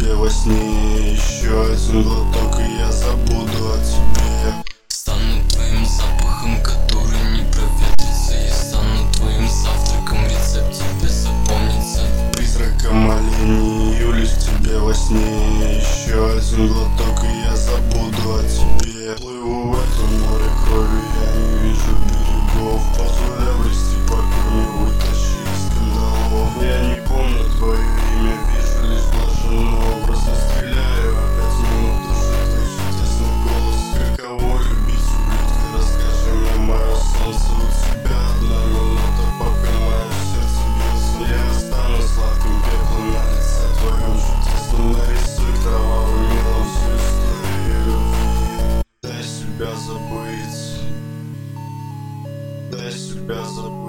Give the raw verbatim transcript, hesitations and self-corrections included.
тебе во сне. Еще один глоток, и я забуду о тебе. Стану твоим запахом, который не проветрится. Я стану твоим завтраком, рецепт тебе запомнится. Призраком оленей юлюсь тебе во сне. Еще один глоток, и я забуду о тебе. Плыву в этом море крови, я не вижу берегов. Позволь обрести покой, не вытащи из скандалов. Я не помню твое имя, вижу лишь блаженный образ. Но стреляю опять мимо души, твой чудесный голос. Каково любить ублюдка, расскажи мне, мое солнце. У тебя одна минута, пока мое сердце бьется. Я останусь сладким пеплом на лице твоем чудесном. Нарисуй кровавым мелом всю историю любви. Дай себя забыть, дай себя забыть.